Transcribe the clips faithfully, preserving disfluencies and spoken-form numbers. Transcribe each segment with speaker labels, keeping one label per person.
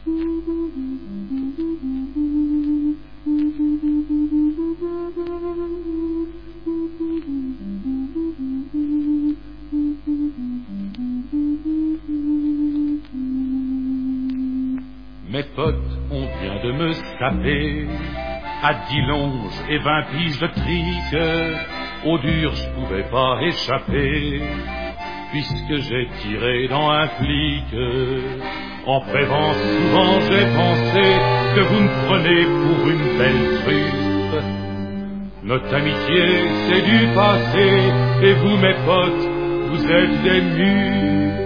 Speaker 1: Mes potes, on vient de me saper à dix longes et vingt piges de trique. Au dur, je pouvais pas échapper, puisque j'ai tiré dans un flic. En prévence, souvent j'ai pensé que vous me prenez pour une belle truffe. Notre amitié, c'est du passé, et vous, mes potes, vous êtes des mufs.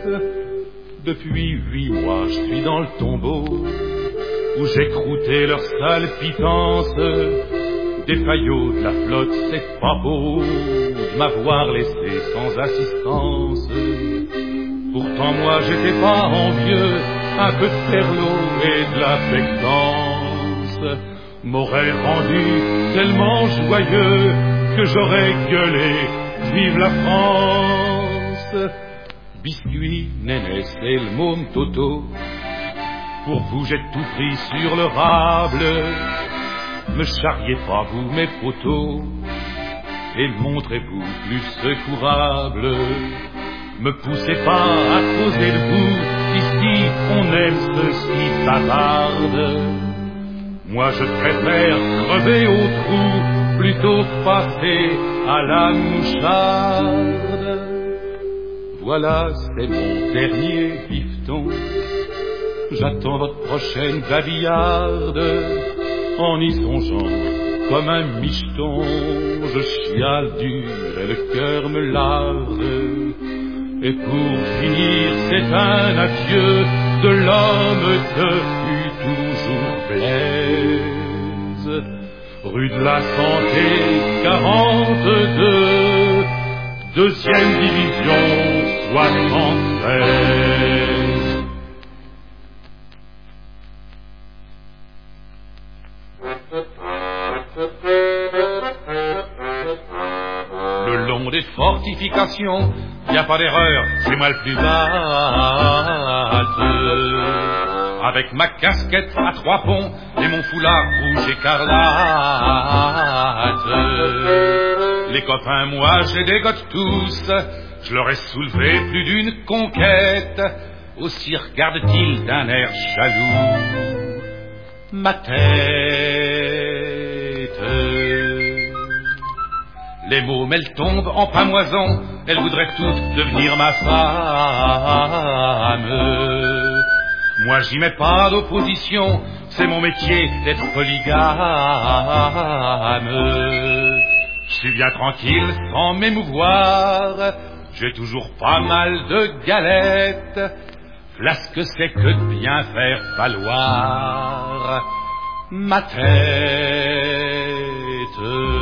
Speaker 1: Depuis huit mois, je suis dans le tombeau, où j'ai croûté leur sale pitance. Des faillots de la flotte, c'est pas beau de m'avoir laissé sans assistance. Pourtant moi j'étais pas envieux, un peu de perlot et de l'affectance m'aurait rendu tellement joyeux que j'aurais gueulé vive la France. Biscuit, Nénès et le môme Toto, pour vous j'ai tout pris sur le rable. Me charriez pas vous mes poteaux, et montrez-vous plus secourable. Me poussez pas à causer debout, ici on aime ceux qui bavardent. Moi je préfère crever au trou, plutôt que passer à la moucharde. Voilà, c'est mon dernier bifton, j'attends votre prochaine babillarde. En y songeant comme un micheton, je chiale dur et le cœur me larde. Et pour finir, c'est un adieu de l'homme que fut toujours Blaise. Rue de la Santé, quarante-deux, deuxième division, soixante-treize. Le long des fortifications, y a pas d'erreur, c'est moi le plus bas. Avec ma casquette à trois ponts et mon foulard rouge écarlate. Les copains, moi, je les dégote tous, je leur ai soulevé plus d'une conquête. Aussi regarde-t-il d'un air jaloux ma tête. Les mômes, elles tombent en pamoison, elles voudraient toutes devenir ma femme. Moi j'y mets pas d'opposition, c'est mon métier d'être polygame. Je suis bien tranquille sans m'émouvoir, j'ai toujours pas mal de galettes. Voilà ce que c'est que de bien faire valoir ma tête.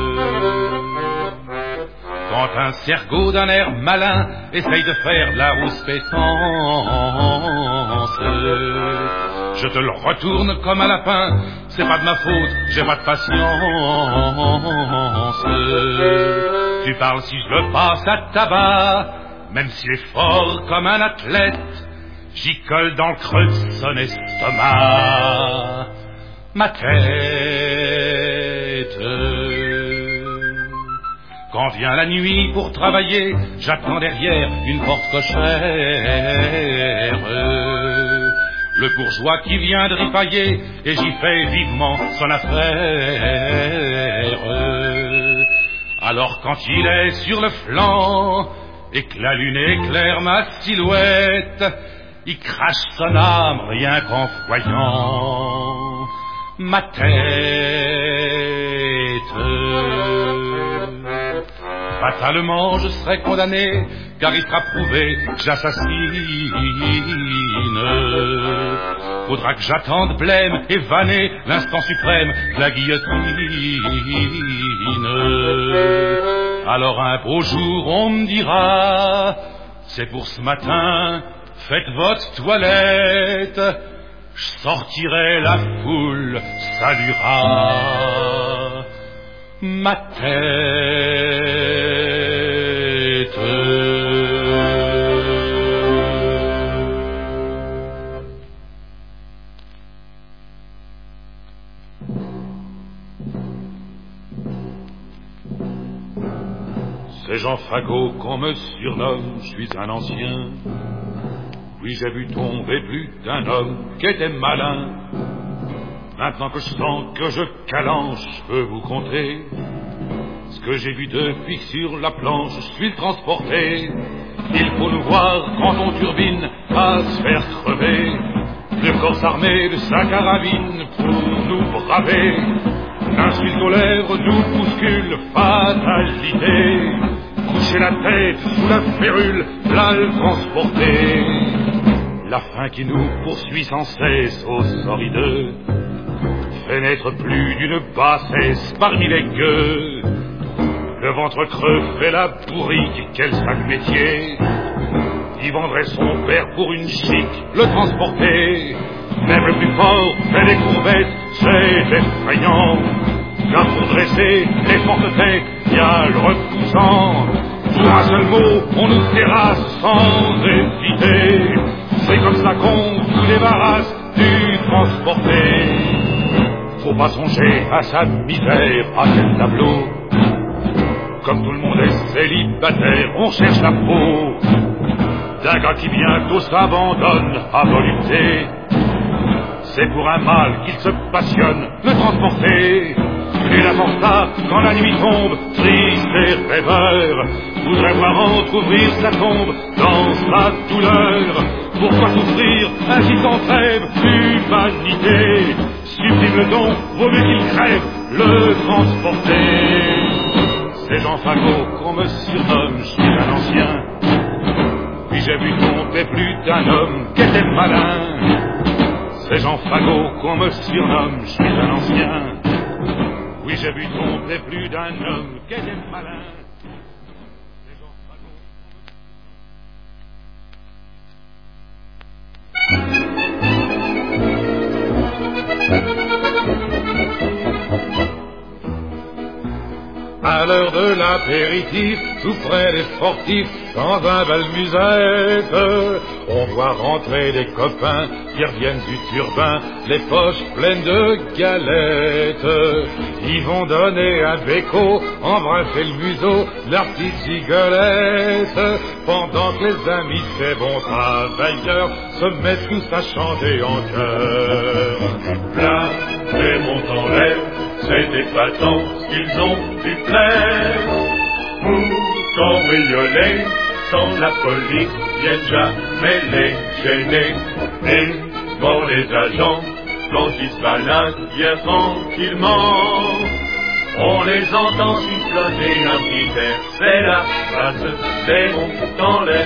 Speaker 1: Quand un cerveau d'un air malin essaye de faire de la rouspétance, je te le retourne comme un lapin, c'est pas de ma faute, j'ai pas de patience. Tu parles si je le passe à tabac, même s'il est fort comme un athlète, j'y colle dans le creux de son estomac ma tête. Quand vient la nuit pour travailler, j'attends derrière une porte cochère le bourgeois qui vient de ripailler, et j'y fais vivement son affaire. Alors quand il est sur le flanc et que la lune éclaire ma silhouette, il crache son âme rien qu'en voyant ma tête. Fatalement je serai condamné, car il sera prouvé que j'assassine. Faudra que j'attende blême et vanné l'instant suprême de la guillotine. Alors un beau jour on me dira, c'est pour ce matin, faites votre toilette. Je sortirai, la foule saluera ma tête. C'est Jean Fagot qu'on me surnomme, je suis un ancien. Oui, j'ai vu tomber plus d'un homme qui était malin. Maintenant que je sens que je calanche, je peux vous conter ce que j'ai vu depuis que sur la planche je suis transporté. Il faut nous voir quand on turbine à se faire crever. Le corps armé de sa carabine pour nous braver. L'insulte aux lèvres nous bouscule, fatalité. Coucher la tête sous la férule, là le transporter. La faim qui nous poursuit sans cesse au sort hideux fait naître plus d'une bassesse parmi les gueux. Le ventre creux fait la bourrique, quel sale métier. Il vendrait son père pour une chic, le transporter. Même le plus fort fait des courbettes, c'est effrayant. Car pour dresser les fortes têtes, y a le repoussant. Pour un seul mot, on nous terrasse sans hésiter. C'est comme ça qu'on vous débarrasse du transporter. Faut pas songer à sa misère, à quel tableau. Comme tout le monde est célibataire, on cherche la peau d'un gars qui bientôt s'abandonne à volonté. C'est pour un mal qu'il se passionne, le transporter. Plus d'importa quand la nuit tombe, triste et rêveur, voudrait voir entrouvrir sa tombe dans sa douleur. Pourquoi souffrir ainsi sans trêve l'humanité? Supprime le don, vaut mieux qu'il crève, le transporter. C'est Jean Fagot qu'on me surnomme, je suis un ancien. Puis j'ai vu tomber plus d'un homme qui était malin. C'est Jean Fagot qu'on me surnomme, je suis un ancien. Oui, j'ai vu tomber plus d'un homme qui était malin. À l'heure de l'apéritif, tout près des sportifs, dans un bal musette, on voit rentrer des copains qui reviennent du turbin, les poches pleines de galettes. Ils vont donner un béco, embrasser le museau, leur petite cigarette, pendant que les amis de ces bons travailleurs se mettent tous à chanter en chœur. Plein et montent en l'air, c'est épatant ce qu'ils ont du plaire. Pour cambrioler, sans la police viennent jamais les gêner. Et pour les agents, quand ils se baladent bien tranquillement, on les entend siffloter un petit air. C'est la phrase des monts dans l'air.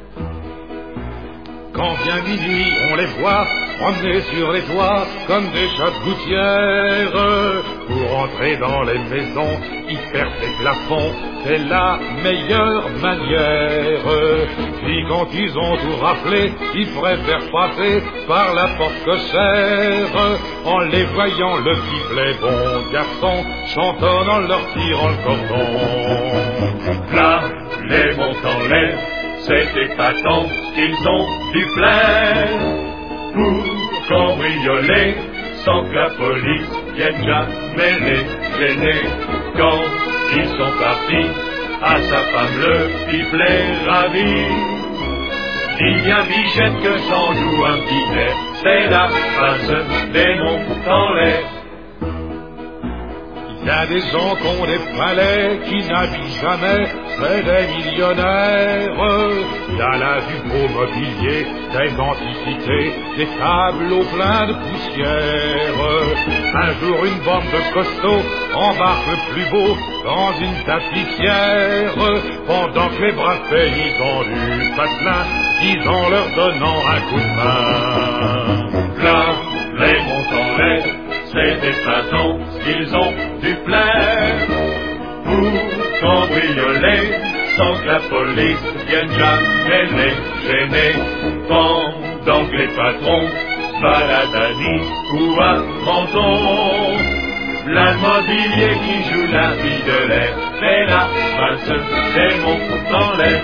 Speaker 1: Quand vient minuit, on les voit promener sur les toits comme des chats de gouttière. Pour entrer dans les maisons, ils perdent les plafonds, c'est la meilleure manière. Puis quand ils ont tout raflé, ils préfèrent passer par la porte cochère. En les voyant, le sifflet, bon garçon, chantonnent en leur tirant le cordon. Là, les montent en l'air, c'est épatant qu'ils ont du plaire. Pour cambrioler, sans que la police vienne jamais les gêner. Quand ils sont partis, à sa femme le piflet ravi. Il y a Bichette que s'en joue un petit air, c'est la phrase des monts en l'air. Il y a des gens qui ont des palais, qui n'habillent jamais, c'est des millionnaires. Il y a là du beau mobilier, des antiquités, des tableaux pleins de poussière. Un jour une bande de costauds embarque le plus beau dans une tapissière, pendant que les braves paysans du patelin disent en leur donnant un coup de main. Là, les monts en l'air, c'est des patons qu'ils ont du plaire. Pour cambrioler, sans que la police vienne jamais les gêner. Pendant que les patrons se baladent à Nice ou à Menton, plein de mobilier qui joue la vie de l'air, c'est la face des monts en l'air.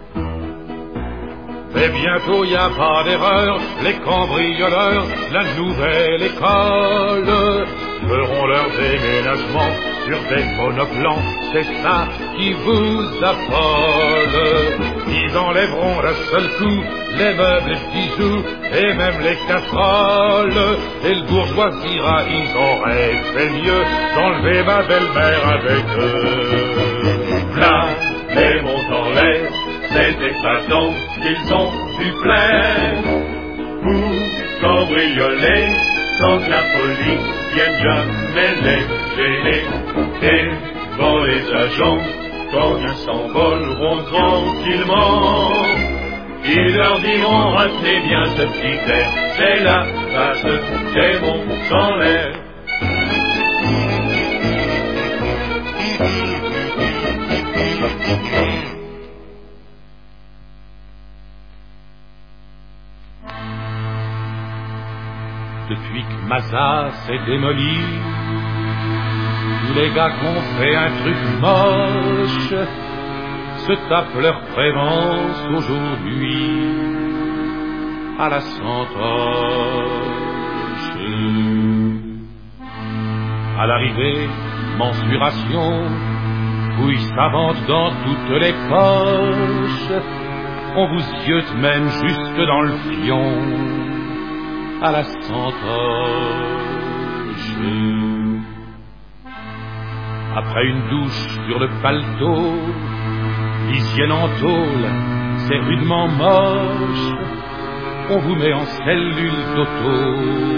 Speaker 1: Mais bientôt y a pas d'erreur, les cambrioleurs, la nouvelle école, feront leur déménagement sur des monoplans. C'est ça qui vous affole. Ils enlèveront d'un seul coup les meubles, les bijoux et même les casseroles. Et le bourgeois dira, ils auraient fait mieux d'enlever ma belle-mère avec eux. Là, les mots en l'air, c'est épatant qu'ils ont pu plaire pour cambrioler sans que la police vienne jamais les gêner. Et quand les agents, quand ils s'envoleront tranquillement, ils leur diront, retenez bien ce petit air, c'est la base des bons dans l'air. Depuis que Mazas s'est démoli, tous les gars qu'on fait un truc moche se tapent leur prévence aujourd'hui à la Santoche. À l'arrivée, mensuration, fouille savante dans toutes les poches, on vous ziote même jusque dans le fion à la Santoche. Après une douche sur le paletot, l'hygiène en tôle, c'est rudement moche, on vous met en cellule d'auto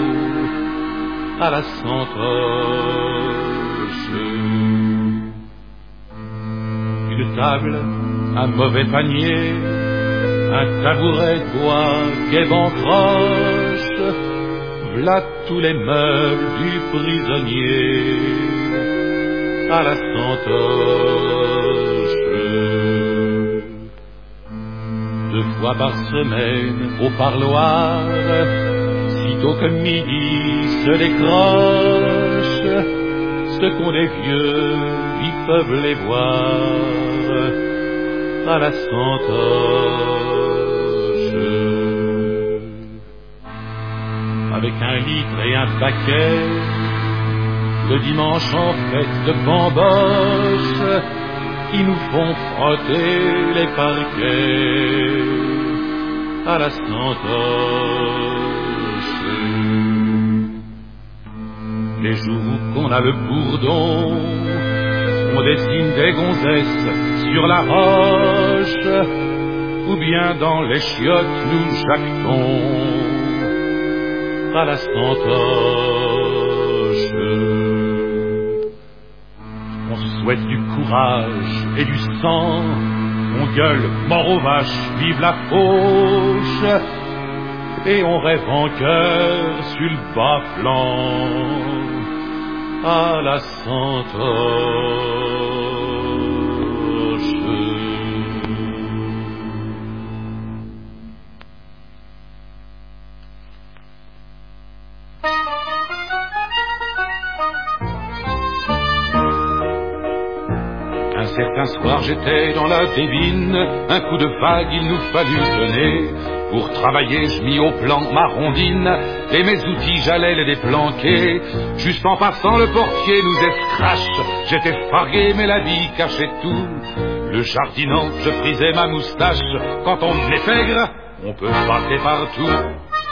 Speaker 1: à la Santoche. Une table, un mauvais panier, un tabouret de bois qu'est bancroche, v'là tous les meubles du prisonnier à la Santoche. Deux fois par semaine au parloir, sitôt que midi se décroche, ce qu'ont des vieux, ils peuvent les voir à la Santoche. Avec un litre et un paquet, le dimanche en fête de bamboche, ils nous font frotter les parquets à la Santoche. Les jours qu'on a le bourdon, on dessine des gonzesses sur la roche, ou bien dans les chiottes nous jactons à la Santoche. On se souhaite du courage et du sang, on gueule mort aux vaches, vive la fauche, et on rêve en cœur sur le bas-flanc à la Santoche. Un certain soir j'étais dans la débine, un coup de vague il nous fallut donner. Pour travailler je mis au plan ma rondine, et mes outils j'allais les déplanquer. Juste en passant le portier nous escrache, j'étais fargué mais la vie cachait tout. Le jardinant je frisais ma moustache, quand on est pègre on peut passer partout.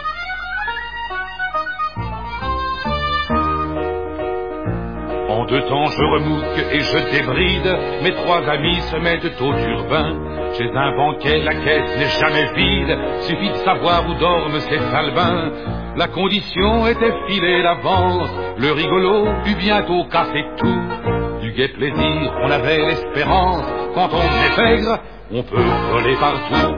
Speaker 1: En deux temps je remouque et je débride, mes trois amis se mettent au turbin. Chez un banquet la caisse n'est jamais vide, suffit de savoir où dorment ces albins. La condition était filer l'avance, le rigolo eut bientôt cassé tout. Du gai plaisir on avait l'espérance, quand on est pègre on peut voler partout.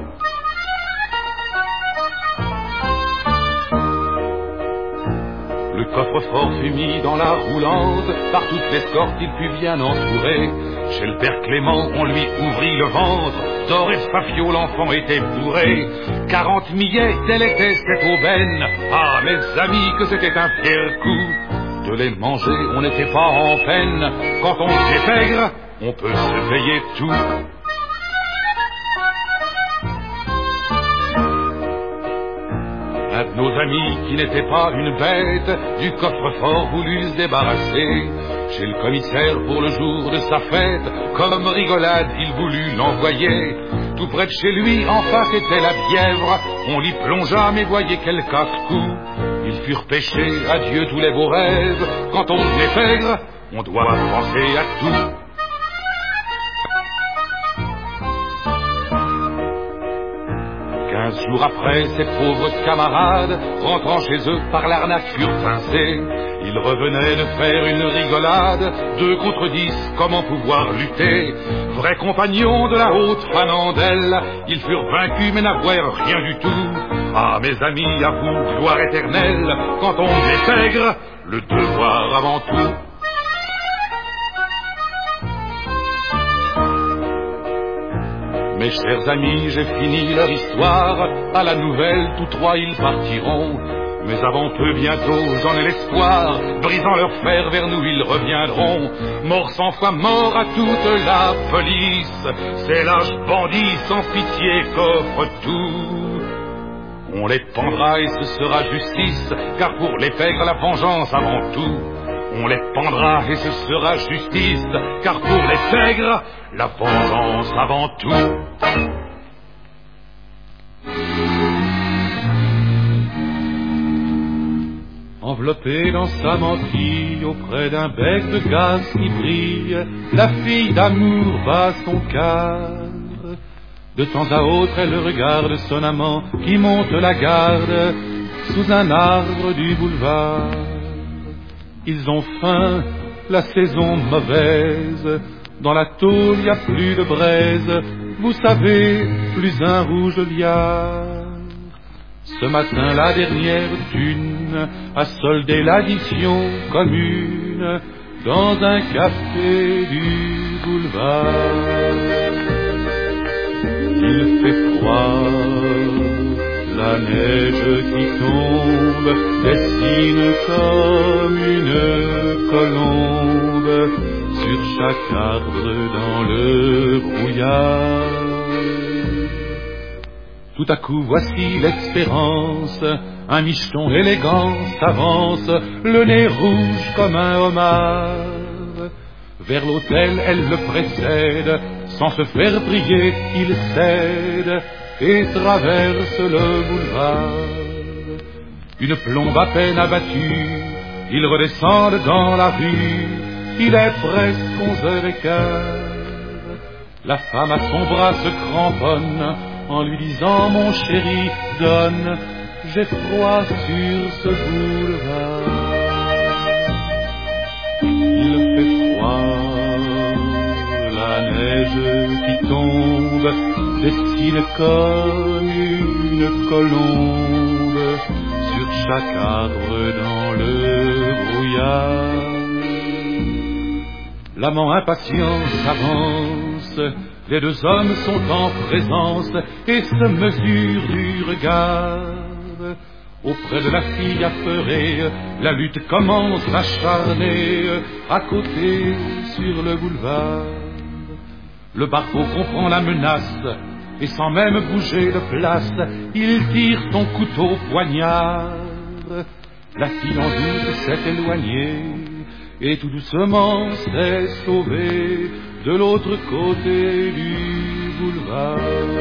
Speaker 1: Le coffre-fort fut mis dans la roulante, par toute l'escorte il fut bien entouré. Chez le père Clément on lui ouvrit le ventre, d'or et de fafio l'enfant était bourré. Quarante millets, telle était cette aubaine, ah mes amis que c'était un fier coup. De les manger on n'était pas en peine, quand on est pègre on peut se payer tout. Nos amis qui n'étaient pas une bête du coffre-fort voulu se débarrasser. Chez le commissaire pour le jour de sa fête, comme rigolade il voulut l'envoyer. Tout près de chez lui, en face était la Bièvre. On l'y plongea, mais voyez quel casse-cou. Ils furent pêchés, adieu tous les beaux rêves. Quand on est pègre, on doit penser à tout. Quinze jours après, ces pauvres camarades, rentrant chez eux par l'arnaque, furent pincés. Ils revenaient de faire une rigolade, deux contre dix, comment pouvoir lutter? Vrais compagnons de la haute Fanandelle, ils furent vaincus mais n'avouèrent rien du tout. Ah mes amis, à vous, gloire éternelle, quand on est pègre, le devoir avant tout. Mes chers amis, j'ai fini leur histoire. À la nouvelle, tous trois ils partiront. Mais avant peu, bientôt, j'en ai l'espoir. Brisant leur fer, vers nous ils reviendront. Mort cent fois, mort à toute la police. Ces lâches bandits sans pitié qu'offrent tout. On les pendra et ce sera justice, car pour les pègres, la vengeance avant tout. On les pendra et ce sera justice, car pour les pègres, la vengeance avant tout. Enveloppée dans sa mantille, auprès d'un bec de gaz qui brille, la fille d'amour bat son cadre. De temps à autre, elle regarde son amant qui monte la garde sous un arbre du boulevard. Ils ont faim, la saison mauvaise, dans la tôle y a plus de braise, vous savez, plus un rouge liard. Ce matin la dernière thune a soldé l'addition commune dans un café du boulevard. Il fait froid, la neige qui tombe dessine comme une colombe sur chaque arbre dans le brouillard. Tout à coup voici l'espérance, un micheton élégant s'avance, le nez rouge comme un homard. Vers l'hôtel elle le précède, sans se faire prier il cède et traverse le boulevard. Une plombe à peine abattue, ils redescendent dans la rue, il est presque onze heures et quart. La femme à son bras se cramponne, en lui disant mon chéri donne, j'ai froid sur ce boulevard. Il fait froid, la neige qui tombe dessine comme une colombe sur chaque arbre dans le brouillard. L'amant impatient s'avance, les deux hommes sont en présence et se mesurent du regard. Auprès de la fille apeurée, la lutte commence acharnée, à côté sur le boulevard. Le barbeau comprend la menace, et sans même bouger de place, il tire son couteau poignard. La fille en doute s'est éloignée, et tout doucement s'est sauvée de l'autre côté du boulevard.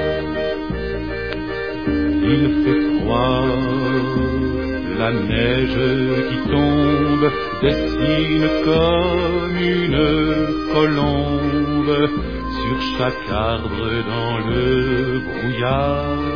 Speaker 1: Il fait froid, la neige qui tombe dessine comme une colombe sur chaque arbre dans le brouillard.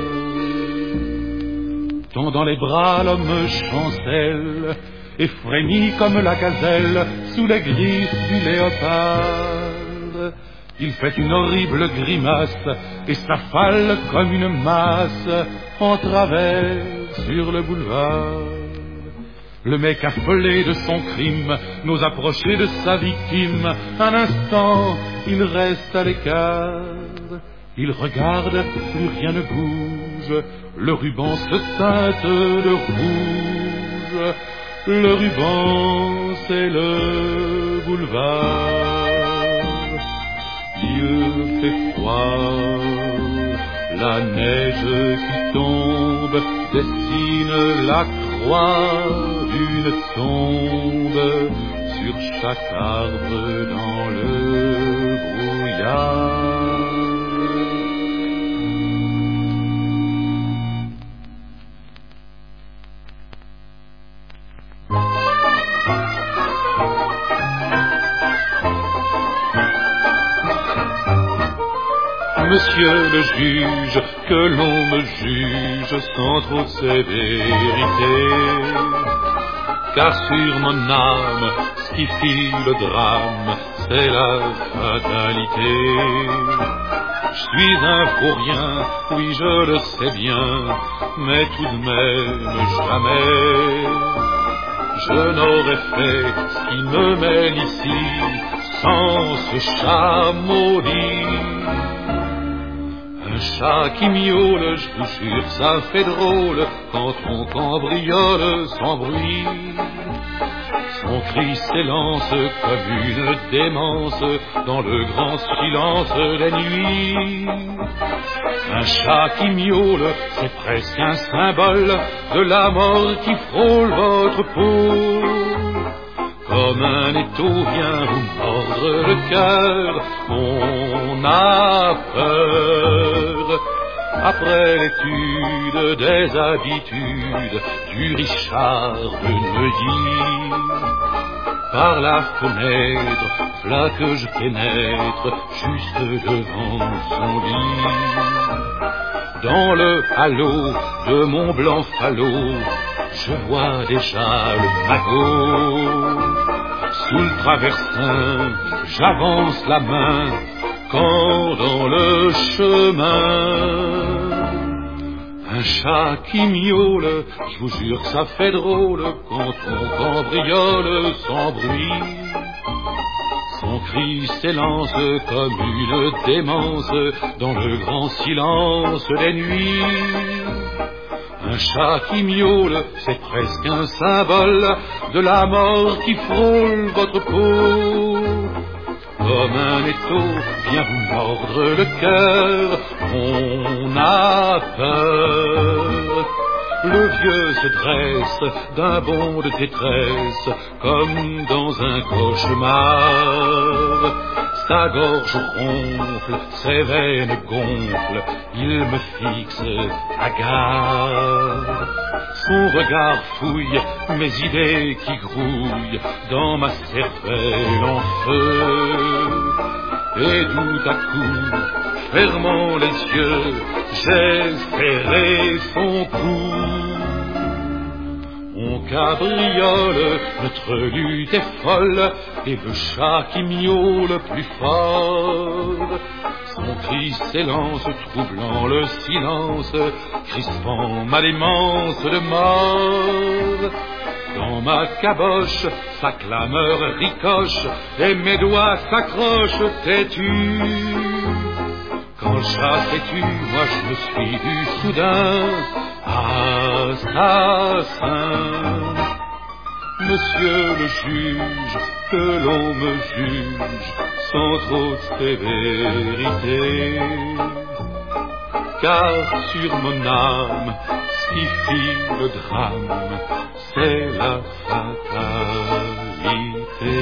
Speaker 1: Tendant les bras, l'homme chancelle et frémit comme la gazelle sous les griffes du léopard. Il fait une horrible grimace et s'affale comme une masse en travers sur le boulevard. Le mec affolé de son crime n'ose approcher de sa victime. Un instant, il reste à l'écart. Il regarde, plus rien ne bouge. Le ruban se teinte de rouge. Le ruban, c'est le boulevard. Il fait froid, La neige qui tombe dessine la croix d'une tombe sur chaque arbre dans le brouillard. Monsieur le juge, que l'on me juge sans trop de sévérité, car sur mon âme, ce qui fit le drame, c'est la fatalité. Je suis un faux rien, oui je le sais bien, mais tout de même jamais je n'aurais fait ce qui me mêle ici sans ce chat maudit. Un chat qui miaule, je vous jure, ça fait drôle quand on cambriole sans bruit. Son cri s'élance comme une démence dans le grand silence des nuits. Un chat qui miaule, c'est presque un symbole de la mort qui frôle votre peau. Comme un étau vient vous mordre le cœur, on a peur. Après l'étude des habitudes du Richard de Neuilly, par la fenêtre, là que je pénètre, juste devant son lit. Dans le halo de mon blanc falot, je vois déjà le magot. Sous le traversin, j'avance la main, quand dans le chemin, un chat qui miaule, je vous jure que ça fait drôle quand on cambriole sans bruit. Son cri s'élance comme une démence dans le grand silence des nuits. Un chat qui miaule, c'est presque un symbole de la mort qui frôle votre peau. Comme un étau vient vous mordre le cœur, on a peur. Le vieux se dresse d'un bond de détresse, comme dans un cauchemar. Sa gorge ronfle, ses veines gonflent, il me fixe, hagard. Son regard fouille mes idées qui grouillent dans ma cervelle en feu. Et tout à coup, fermant les yeux, j'ai serré son cou. On cabriole, notre lutte est folle, et le chat qui miaule plus fort. Son cri s'élance, troublant le silence, crispant ma démence de mort. Dans ma caboche, sa clameur ricoche, et mes doigts s'accrochent têtus. Quand le chat s'est tu, moi je me suis vu soudain assassin. Monsieur le juge, que l'on me juge sans trop de sévérité, car sur mon âme, ce qui fit le drame, c'est la fatalité.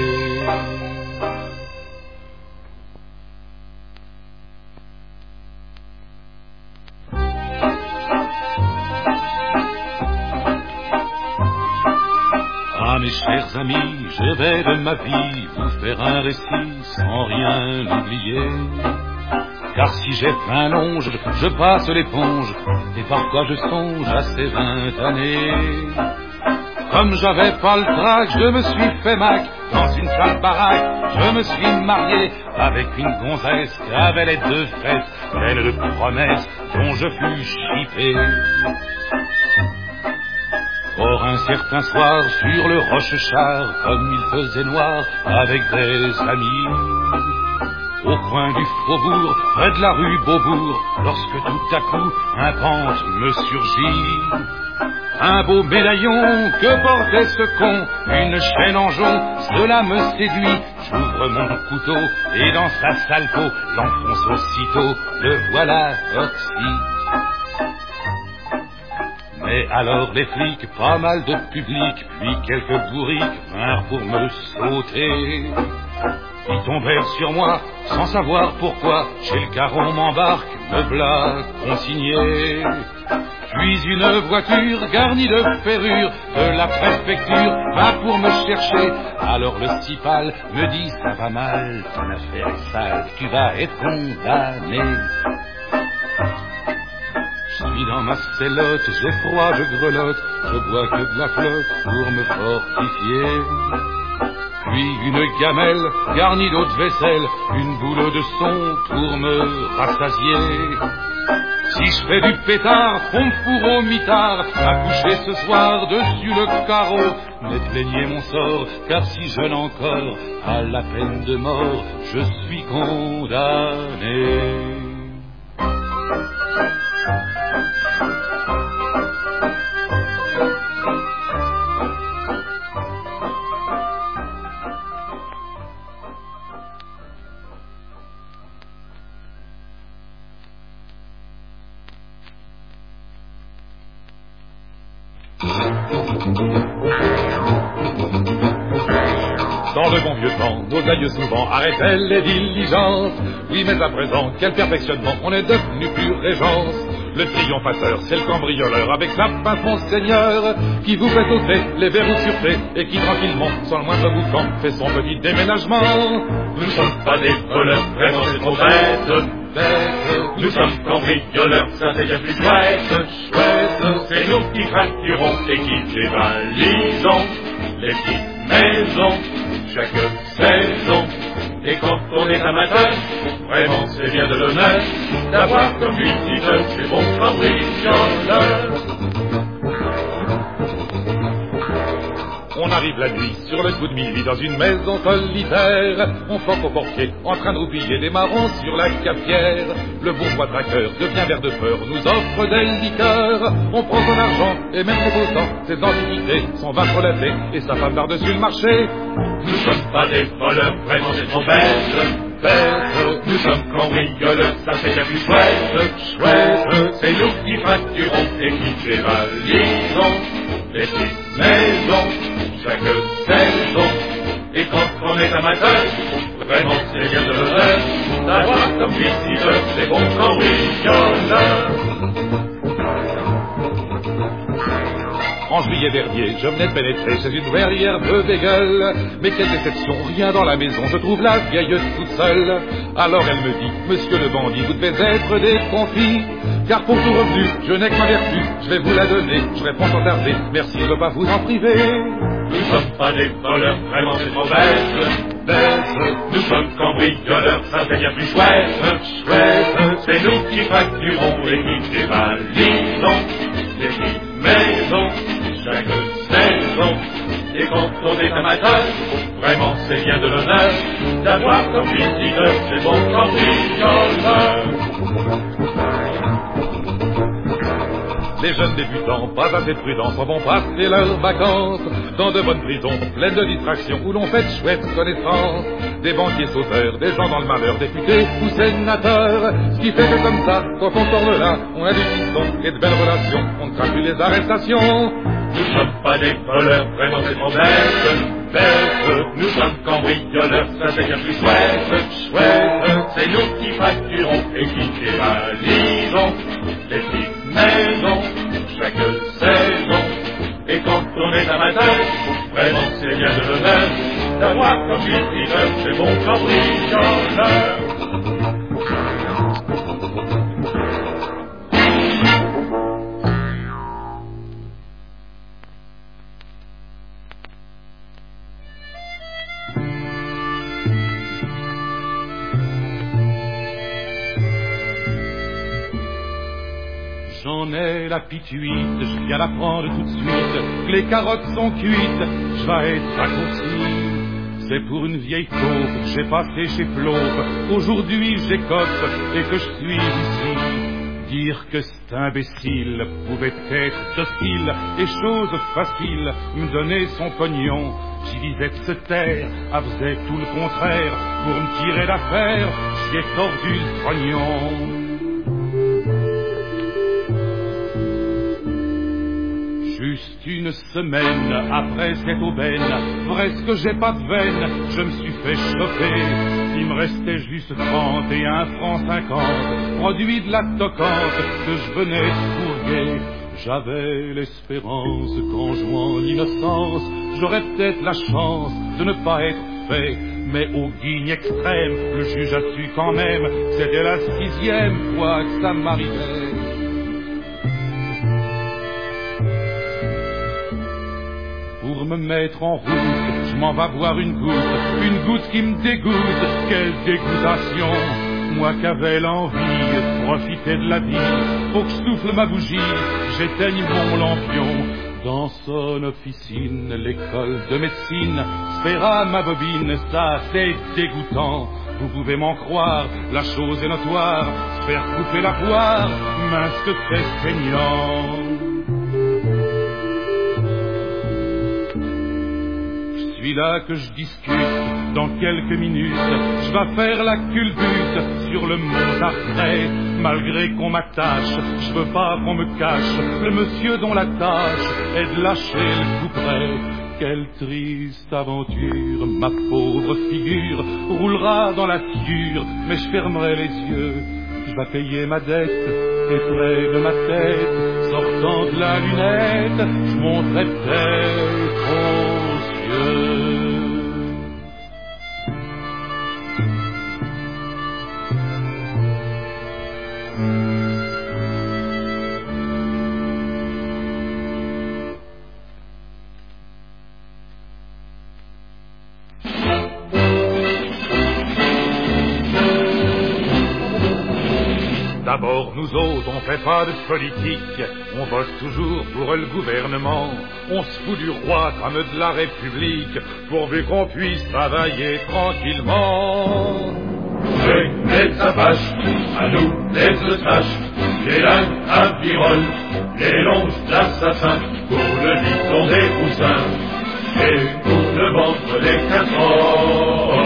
Speaker 1: Ah mes chers amis, je vais de ma vie vous faire un récit sans rien oublier. Car si j'ai faim longe, je passe l'éponge, et parfois je songe à ces vingt années. Comme j'avais pas le trac, je me suis fait mac dans une sale baraque. Je me suis marié avec une gonzesse qui avait les deux fesses pleines de promesses dont je fus chippé. Or un certain soir, sur le Rochechard, comme il faisait noir, avec des amis, au coin du faubourg, près de la rue Beaubourg, lorsque tout à coup un pente me surgit. un beau médaillon que portait ce con, une chaîne en jonc, cela me séduit. J'ouvre mon couteau et dans sa sale peau, l'enfonce aussitôt, le voilà oxy. Mais alors les flics, pas mal de public, puis quelques bourriques vinrent pour me sauter. Ils tombèrent sur moi, sans savoir pourquoi, chez le caron m'embarque, me v'là consigné. Puis une voiture garnie de ferrures de la préfecture va pour me chercher. Alors le cipal me dit ça va mal, ton affaire est sale, tu vas être condamné. Je suis dans ma sellote, j'ai froid, je grelotte, je bois que de la flotte pour me fortifier. Puis une gamelle garnie d'eau de vaisselle, une boule de son pour me rassasier. Si je fais du pétard, on me fourre au mitard, à coucher ce soir dessus le carreau. Mais plaignez mon sort, car si jeune encore, à la peine de mort, je suis condamné. Dans le bon vieux temps, nos aïeux souvent arrêtaient les diligences. Oui, mais à présent, quel perfectionnement, on est devenu pure régence. Le triomphateur, c'est le cambrioleur avec sa pince monseigneur, qui vous fait sauter les verrous sûreté et qui tranquillement, sans le moindre boucan, fait son petit déménagement. Nous ne sommes pas des voleurs, vraiment c'est trop bête. Bête. Nous sommes cambrioleurs, ça c'est bien plus chouette. Chouette. C'est nous qui fracturons et qui dévalisons les petites maisons chaque saison. Et quand on est amateur, vraiment c'est bien de l'honneur d'avoir comme visiteur ces bons cambrioleurs. On arrive la nuit, sur le coup de minuit, dans une maison solitaire. On flotte au portier, en train de roupiller des marrons sur la cafetière. Le bourgeois traqueur devient vert de peur, nous offre des liqueurs. On prend son argent, et même son beau temps, ses antiquités sont vachement relatées, et sa femme par-dessus le marché. Nous sommes pas des voleurs, vraiment c'est trop bête. Bête. Nous sommes cambrioleurs, ça c'est bien plus chouette. Chouette. C'est nous qui fracturons et qui dévalisons les petites maisons chaque saison. Et quand on est amateur, vraiment c'est bien de l'honneur d'avoir comme visiteur ces bons cambrioleurs. En juillet dernier, je venais de pénétrer chez une verrière de Bégueule. Mais quelle déception, rien dans la maison, je trouve la vieille toute seule. Alors elle me dit, monsieur le bandit, vous devez être déconfit, car pour tout revenu, je n'ai que ma vertu, je vais vous la donner. Je réponds sans tarder, merci, je ne veux pas vous en priver. Nous sommes pas des voleurs, vraiment c'est trop bête. Bête. Nous sommes cambrioleurs, ça fait bien plus chouette. Chouette. C'est nous qui fracturons et qui dévalisons les petites maisons chaque saison. Et quand on est amateur, vraiment c'est bien de l'honneur d'avoir comme visiteur ces bons cambrioleurs. Les jeunes débutants, pas assez prudents, s'en vont passer leurs vacances dans de bonnes prisons, pleines de distractions, où l'on fait de chouettes connaissances. Des banquiers sauteurs, des gens dans le malheur, députés ou sénateurs. Ce qui fait que comme ça, quand on sort de là, on a du piston et de belles relations, on ne craint plus les arrestations. Nous sommes pas des voleurs, vraiment c'est trop bête. Bête. Nous sommes cambrioleurs, ça c'est bien plus chouette. Chouette. C'est nous qui fracturons et qui dévalisons les petites maisons chaque saison. Et quand on est amateur, vraiment c'est bien de l'honneur d'avoir comme visiteur ces bons cambrioleurs. J'en ai la pituite, je viens d'apprendre tout de suite que les carottes sont cuites, je vais être raccourci. C'est pour une vieille taupe, j'ai passé chez Flope, aujourd'hui j'écope et que je suis ici. dire que cet imbécile pouvait être docile et chose facile, me donner son pognon. J'y disais de se taire, elle faisait tout le contraire, pour me tirer d'affaire, j'ai tordu le trognon. Juste une semaine après cette aubaine, presque j'ai pas de veine, je me suis fait choper. Il me restait juste trente et un francs cinquante, produit de la toquante que je venais de fourguer. J'avais l'espérance qu'en jouant l'innocence, j'aurais peut-être la chance de ne pas être fait. Mais au guigne extrême, le juge a su quand même, c'était la sixième fois que ça m'arrivait. Pour me mettre en route, je m'en vais boire une goutte, une goutte qui me dégoûte, quelle dégoûtation. Moi qu'avais l'envie de profiter de la vie, faut que je souffle ma bougie, j'éteigne mon lampion. Dans son officine, l'école de médecine, sphéra ma bobine, ça c'est dégoûtant. Vous pouvez m'en croire, la chose est notoire, se faire couper la poire, mince que c'est saignant. Puis là que je discute, dans quelques minutes, je vais faire la culbute sur le mont d'Arcret. Malgré qu'on m'attache, je veux pas qu'on me cache le monsieur dont la tâche est de lâcher le couperet. Quelle triste aventure, ma pauvre figure roulera dans la figure, mais je fermerai les yeux. Je vais payer ma dette, et près de ma tête, sortant de la lunette, je monterai peut-être aux cieux. D'abord, nous autres, on fait pas de politique, on vote toujours pour le gouvernement. On se fout du roi comme de la République, pourvu qu'on puisse travailler tranquillement.
Speaker 2: Les apaches, à nous les eustaches, les langues à Pirol, les longes d'assassins, pour le liton des poussins, et pour le ventre des casseroles.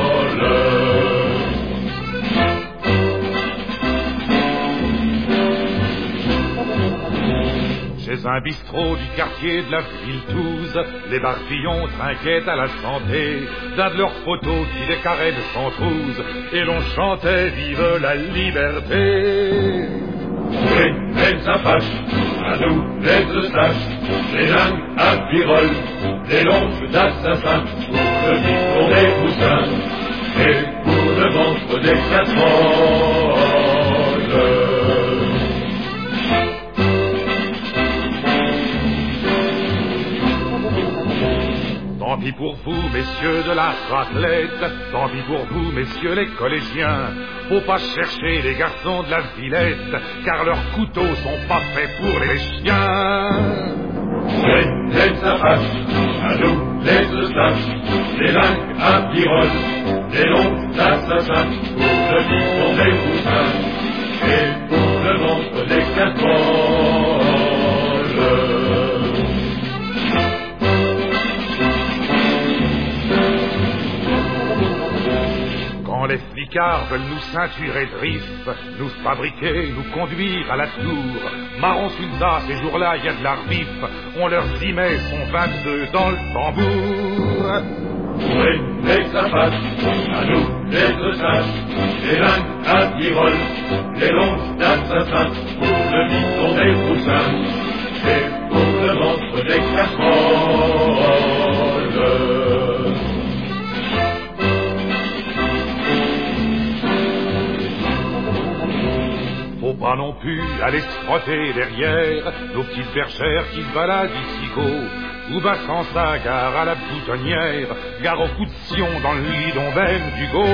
Speaker 1: Chez un bistrot du quartier de la ville Touze, les barbillons trinquaient à la santé d'un de leurs photos qui décarrait de Chanteuse, et l'on chantait vive la liberté.
Speaker 2: Oui, les apaches, à nous les eustaches, les langues à Pirol, les longes d'assassins, pour le bistrot des poussins, et pour le ventre des casseroles.
Speaker 1: Tant pis pour vous, messieurs de la raclette, tant pis pour vous, messieurs les collégiens. Faut pas chercher les garçons de la Villette, car leurs couteaux sont pas faits pour les chiens.
Speaker 2: Les, les apaches, à nous les eustaches, les langues à Pirol, les longs assassins, pour le bistrot des poussins, et pour le ventre des casseroles.
Speaker 1: Quand les flicards veulent nous ceinturer de riffs, nous fabriquer, nous conduire à la tour, marron Sulza, ces jours-là, y a de la rif, on leur y met son vingt-deux dans le tambour.
Speaker 2: Oui, les apaches, à nous les eustaches, les langues à Pirol, les longes d'assassins, pour le liton des poussins, et pour le ventre des casseroles.
Speaker 1: Faut pas non plus aller se frotter derrière nos petites bergères qui se baladent ici-go, ou bas sans sa gare à la boutonnière, gare au coup de sion dans le lidon même du go.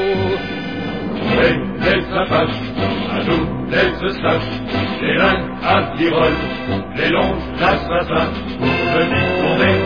Speaker 2: Les, les apaches, à nous les eustaches, les langues à Pirol, les longes d'assassins, pour le liton des